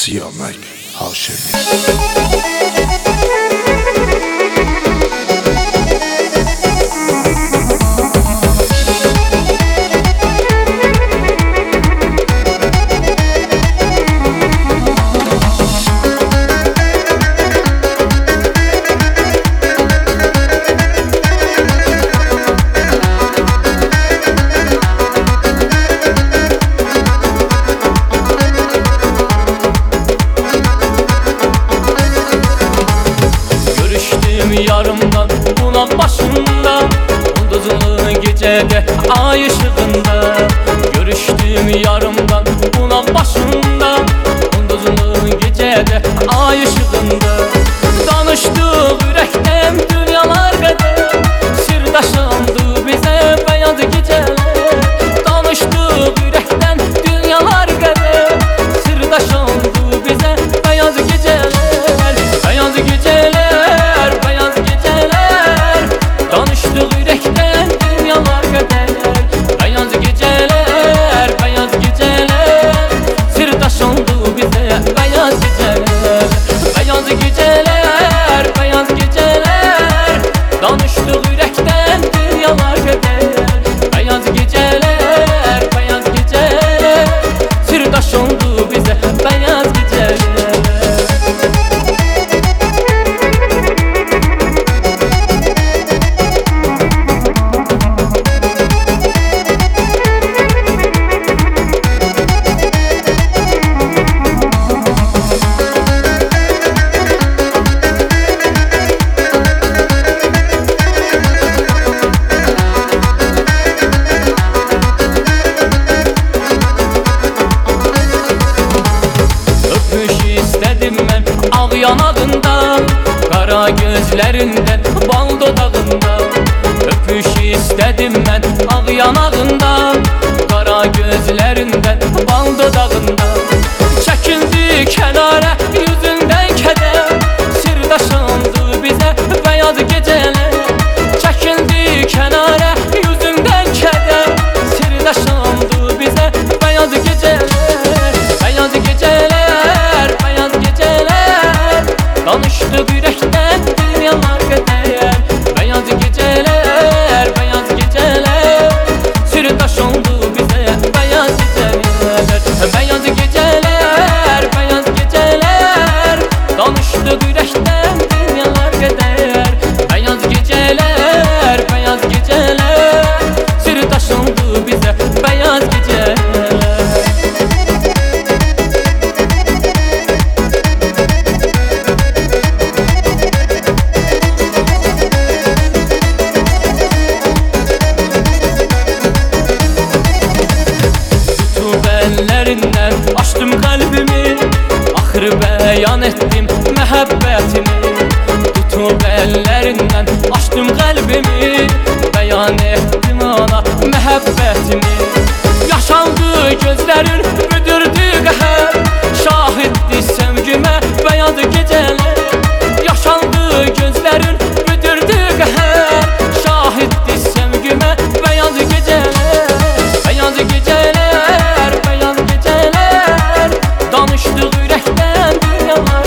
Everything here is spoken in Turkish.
Siyamak Haşimi. Yarımdan bulak başında, ulduzlu gecede ay ışığında. Görüştüm yarımdan bulak başında, ulduzlu gecede ay ışığında. Danıştık yürekten dünyalar kadar, sırdaşandı bize beyaz geceler. Danıştık yürekten dünyalar kadar, sırdaşandı bize beyaz geceler. Beyaz geceler, beyaz geceler, danıştık yürekten dünyalar kadar. Beyaz geceler, beyaz geceler, sırdaşandı bize beyaz geceler. Beyaz geceler, beyaz geceler, danıştık yürekten dünyalar kadar. Beyaz geceler, beyaz geceler, sırdaşandı bize beyaz geceler. Ağ yanağından, kara gözlerinden, bal dodağından. Öpüş istedim ben ağ yanağından, kara gözlerinden, bal dodağından. Çekildi kenara yüzünden keder, sırdaşandı bize beyaz geceler. Çekildi kenara yüzünden keder, sırdaşandı bize beyaz geceler. Beyaz geceler, beyaz geceler, danıştık yürekten dünyalar kadar. Beyaz geceler, beyaz geceler, sırdaşandı bize beyaz geceler. Beyaz geceler, beyaz geceler, danıştık yürekten dünyalar kadar. Beyaz geceler, beyaz geceler, sırdaşandı bize beyaz geceler. Ellerinden açtım kalbimi, ahır beyan ettim mehabbetimi. Tutup ellerinden açtım kalbimi, beyan ettim ona mehabbetimi. Yaşandı gözlerin müdürdü qəhər, şahiddi sevgime beyaz geceler. Yaşandı gözlerin müdürdü qəhər, şahiddi sevgime beyaz geceler. Beyaz geceler, beyaz geceler, danıştık yürekten dünyalar